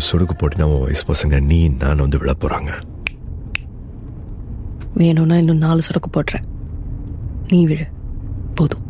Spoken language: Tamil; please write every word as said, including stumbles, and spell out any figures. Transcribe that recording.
சொடுக்கு போட்டினா உன் வயசு பசங்க நீ நான் வந்து விழ போறாங்க. வேணும்னா இன்னும் நாலு சொடுக்கு போடுறேன், நீ விழு போதும்.